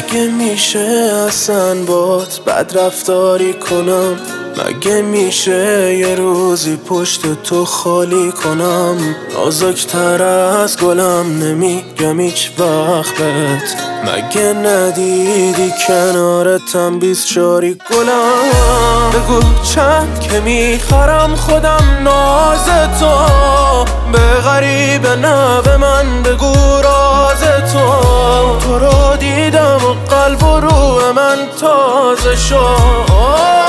مگه میشه اصلا بات بد رفتاری کنم؟ مگه میشه یه روزی پشت تو خالی کنم؟ نازک‌تر از گلم نمیگم هیچ وقت بهت. مگه ندیدی کنارتم 24 گلم؟ بگو چند که میخرم خودم ناز تو، به غریب نه به من بگو راز تو رو دیدم و قلب و روح من تازه شد.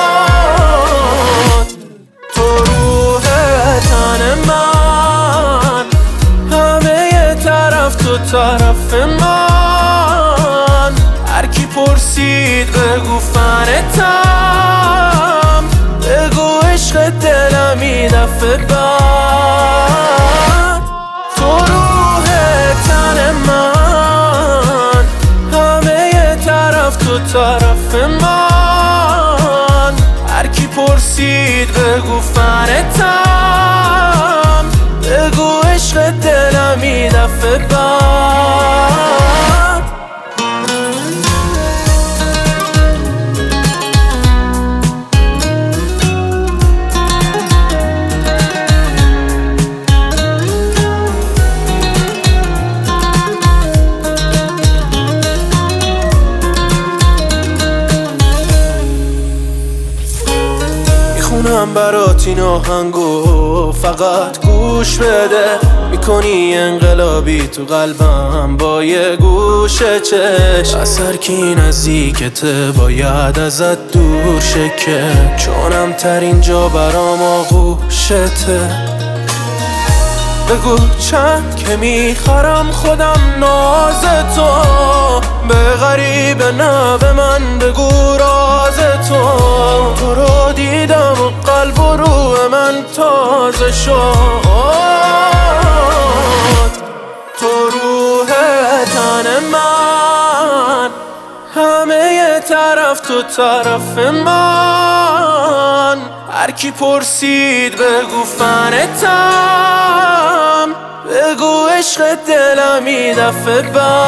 تو روح تن من، همه یه طرف تو طرف من. هر کی پرسید بگو فنتم، بگو عشق دلم این دفعه بعد. تو روح تن من، همه یه طرف تو طرف من. هر کی پرسید بگو فنتم، بگو عشق دلم این دفعه بعد. میخونم برات این آهنگو فقط گوش بده. میکنی انقلابی تو قلبم با یه گوش چشم. از هر کی نزدیکته باید ازت دور شه، که چونم ترین جا برام آغوشته. بگو چند که میخرم خودم ناز تو، به غریب نه به من بگو راز تو رو دیدم و قلب و روح من تازه شد. تو روح تن من، همه یه طرف تو طرف من. هر کی پرسید بگو فنتم، بگو عشق دلم این دفعه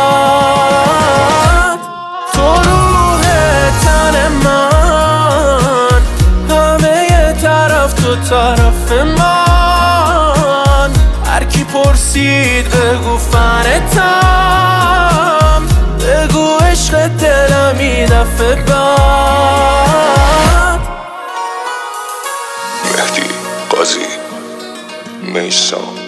بعد. تو روح تن من، همه یه طرف تو طرف من. هر کی پرسید بگو فنتم، بگو عشق دلم این دفعه بعد. مهدی قاضی میثم